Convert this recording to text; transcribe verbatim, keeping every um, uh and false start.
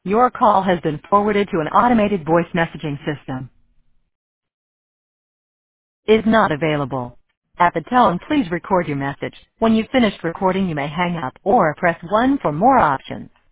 Your call has been forwarded to an automated voice messaging system. Is not available. At the tone, please record your message. When you've finished recording, you may hang up or press one for more options.